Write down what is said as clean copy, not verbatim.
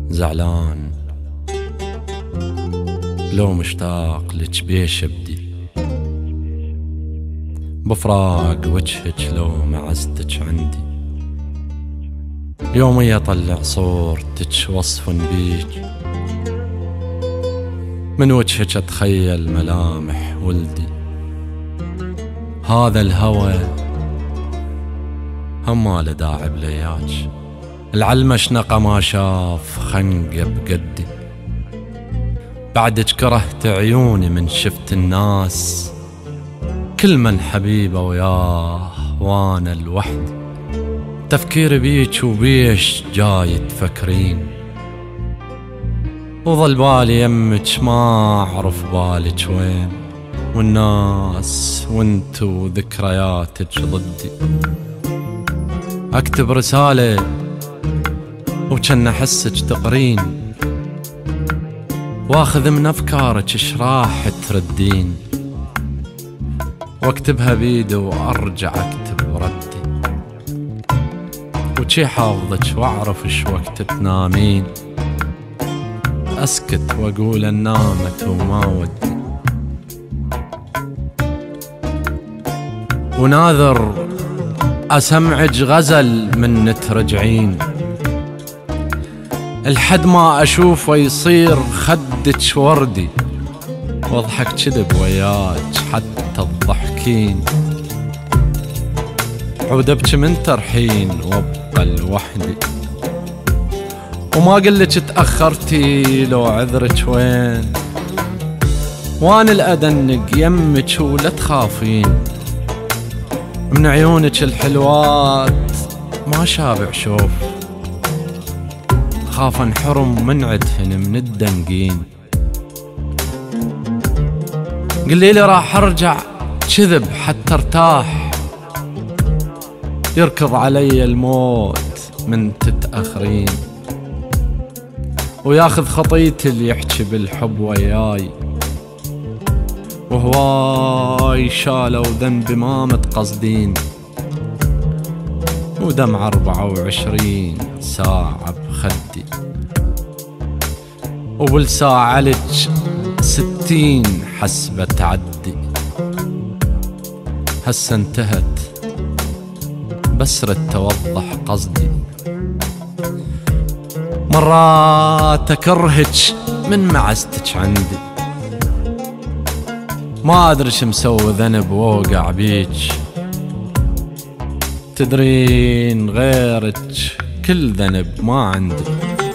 زعلان لو مشتاق لك بيش ابدي، بفراق وجهك لو معزتك عندي. يومي اطلع صورتك وصف بيك، من وجهك اتخيل ملامح ولدي. هذا الهوى هم له داعي بلياج، العلمش نقى ما شاف خنقه بقدي. بعدك كرهت عيوني من شفت الناس، كل من حبيبه وياه وانا لوحدي. تفكير بيك وبيش جاي تفكرين، وظل بالي يمك ما اعرف بالك وين، والناس وانت وذكرياتك ضدي. اكتب رسالة وكان احسك تقرين، واخذ من افكارك اش راح تردين، واكتبها بيدي وارجع اكتب ردي. وشي حافظك واعرف اش وقت تنامين، اسكت واقول ان نامت وما ودي. وناذر اسمعك غزل من ترجعين، الحد ما اشوفه يصير خدك وردي. واضحك كذب وياك حتى تضحكين، عود ابكي من ترحين وابقى لوحدي. وما قلك تأخرتي لو عذرك وين، وانا الادنق يمك ولا تخافين. من عيونك الحلوات ما شابع شوف، خاف انحرم من عدهن من الدنقين. قلي لي راح ارجع كذب حتى ارتاح، يركض علي الموت من تتأخرين، وياخذ خطيتي اللي يحكي بالحب وياي. وهواي شالوا ذنبي ما متقصدين، ودمع 24 ساعة بخدي، وبالساعة لك 60 حسبة تعدي. هسه انتهت بس رد توضح قصدي، مرات اكرهك من معزتك عندي. ما ادري شو مسوي ذنب ووقع بيك، تدرين غيرك كل ذنب ما عندي.